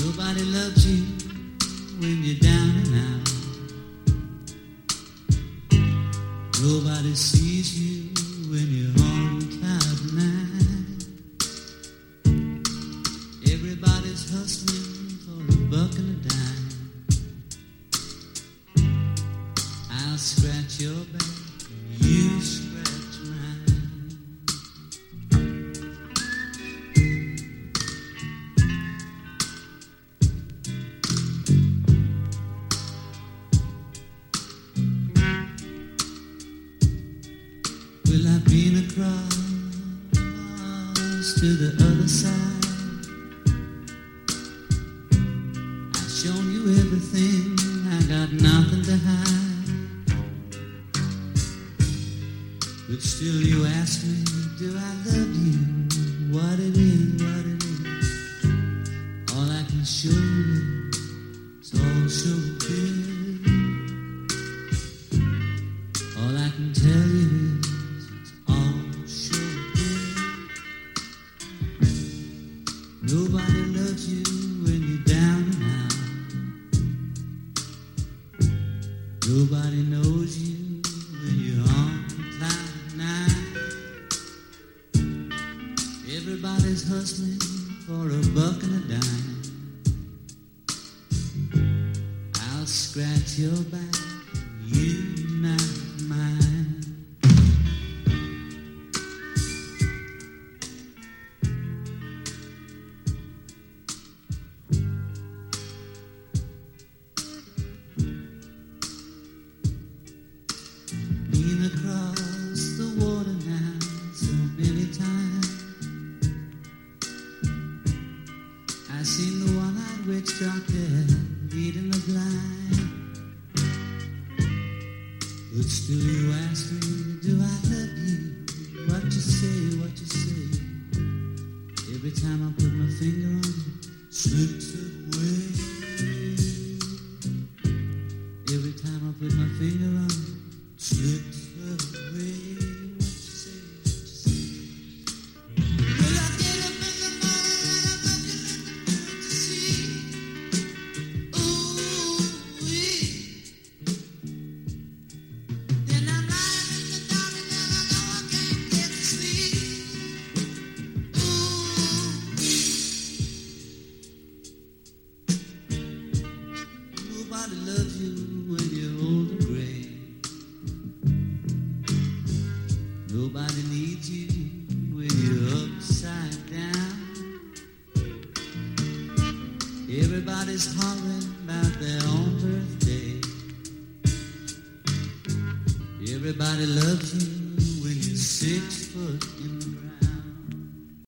Nobody loves you when you're down and out. Nobody sees you when you're on cloud nine. Everybody's hustling for a buck and a dime. I'll scratch your back, you scratch mine. Well, I've been across to the other side. I've shown you everything, I got nothing to hide. But still you ask me, do I love you? What it is, what it is. All I can show you is all so good. All I can tell you is it's all so good. Nobody loves you when you're down and out. Nobody knows you when you're on cloud nine. Everybody's hustling for a buck and a dime. I'll scratch your back, you not mine. Been across the water now so many times. I seen the one-eyed witch doctor leading the blind. But still you ask me, do I love you? What you say, what you say. Every time I put my finger on you, slips away. Every time I put my finger on you, slips away. What you say, what you say. Well, I get up in the morning and I'm looking to see. Ooh-wee. Then I'm lying in the dark and I know I can't get to sleep. Ooh-wee. Nobody loves you when you're old and gray. Nobody needs you when you're upside down. Everybody's hollering about their own birthday. Everybody loves you when